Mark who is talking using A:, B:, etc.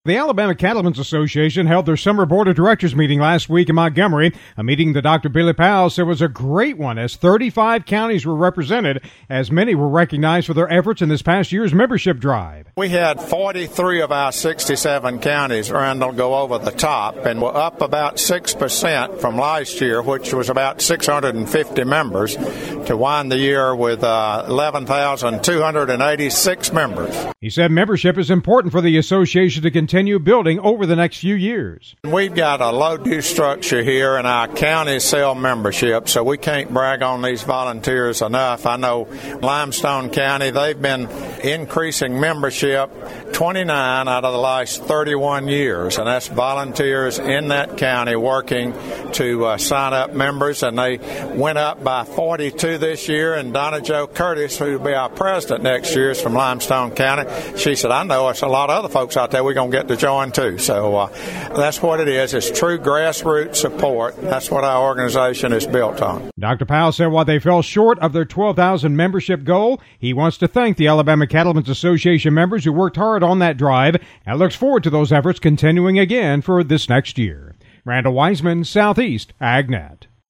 A: The Alabama Cattlemen's Association held their summer board of directors meeting last week in Montgomery, a meeting that Dr. Billy Powell said was a great one as 35 counties were represented, as many were recognized for their efforts in this past year's membership drive.
B: We had 43 of our 67 counties, Randall, go over the top, and we're up about 6% from last year, which was about 650 members, to wind the year with 11,286 members.
A: He said membership is important for the association to continue building over the next few years.
B: We've got a low-due structure here, and our counties sell membership, so we can't brag on these volunteers enough. I know Limestone County, they've been increasing membership 29 out of the last 31 years, and that's volunteers in that county working to sign up members, and they went up by 42 this year. And Donna Jo Curtis, who will be our president next year, is from Limestone County. She said, I know it's a lot of other folks out there we're going to get to join too. So that's what it is. It's true grassroots support. That's what our organization is built on.
A: Dr. Powell said while they fell short of their 12,000 membership goal, he wants to thank the Alabama Cattlemen's Association members who worked hard on that drive and looks forward to those efforts continuing again for this next year. Randall Wiseman, Southeast AgNet.